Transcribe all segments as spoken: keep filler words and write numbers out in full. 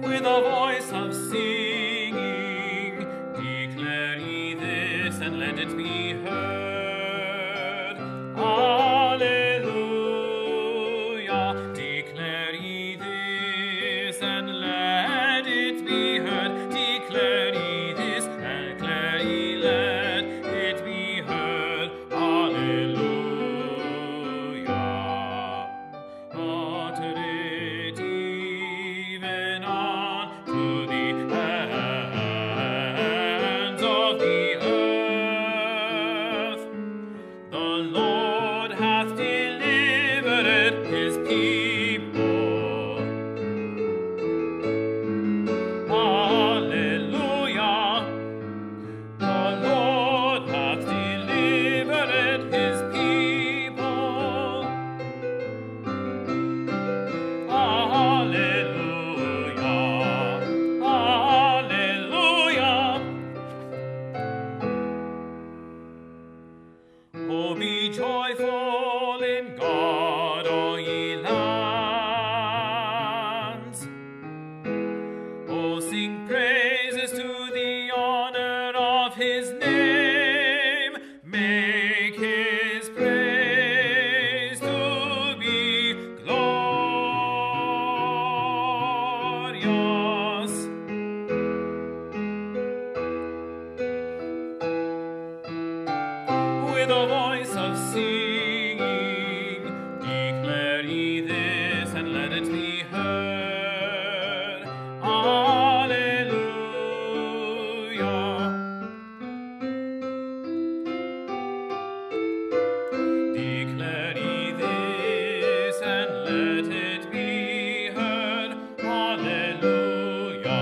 with a voice of singing, declare ye this, and let it be heard. Alleluia, declare ye this, and let it be heard. Declare ye this, and declare ye, let it be heard. Alleluia, utter it even unto the ends of the earth. The Lord hath delivered his people. Alleluia, the Lord hath delivered his people. Alleluia, alleluia. Oh, be joyful in God, all ye lands. Oh, sing praises to the honor of his name. Make his praise to be glorious. With a voice of singing, declare ye this, and let it be heard. Alleluia, declare ye this, and let it be heard. Alleluia.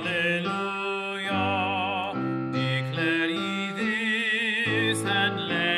Alleluia, declare ye this, and let